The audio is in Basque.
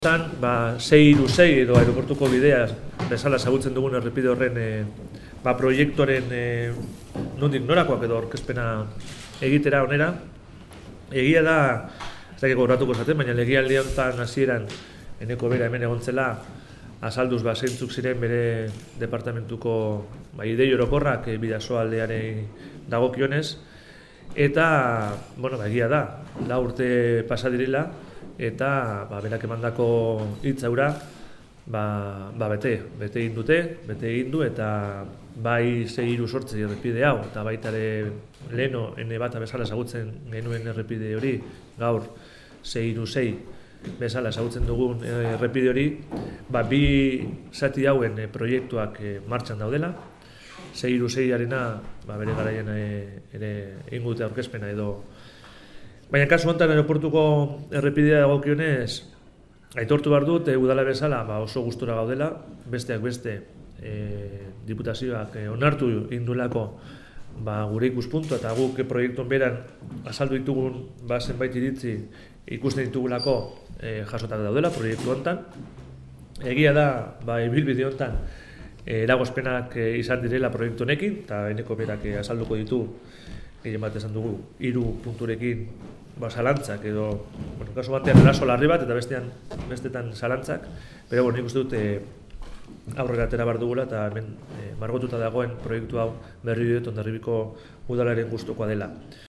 636 edo aeroportuko bidea bezala ezagutzen dugun errepide horren proiektuaren nondik norakoak edo aurkezpena egitera onera. Egia da, ez dakiko horratuko zaten, baina legealdi honetan hasieran Eneko bera hemen egontzela azalduz zeintzuk ziren bere departamentuko idei orokorrak Bidasoa aldeari dagokionez. Eta, egia da, 4 urte pasa direla, eta berak emandako hitza hura bete egin du, eta bai 638 errepide hau, eta baita ere leheno ene bata bezala ezagutzen genuen errepide hori, gaur 636 bezala ezagutzen dugun errepide hori, bi zati hauen proiektuak martxan daudela. 636arena bere garaian ere egingo dute aurkezpena edo. Baina kasu honetan aeroportuko errepidea dagokionez, aitortu behar dut, udala bezala oso gustura gaudela, besteak beste diputazioak onartu indulako gure ikuspuntua eta guk proiektuen beran azaldu ditugun zenbait iritzi ikusten ditugulako jasotak daudela proiektu honetan. Egia da, ibilbide honetan eragozpenak izan direla proiektu honekin, eta Eneko berak azalduko ditu, gehien bat esan dugu, 3 punturekin zalantzak edo, kasu batean eraso larri bat eta bestetan zalantzak, pero nik uste dut aurrera atera behar dugula eta hemen margotuta dagoen proiektu hau berri dut Hondarribiko udalaren gustukoa dela.